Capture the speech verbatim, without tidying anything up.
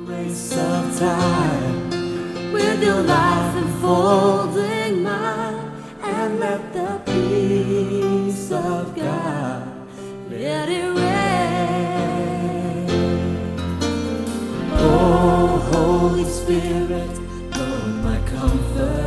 Race of time, with your life enfolding mine, and let the peace of God let it reign. Oh, Holy Spirit, Lord, my comfort.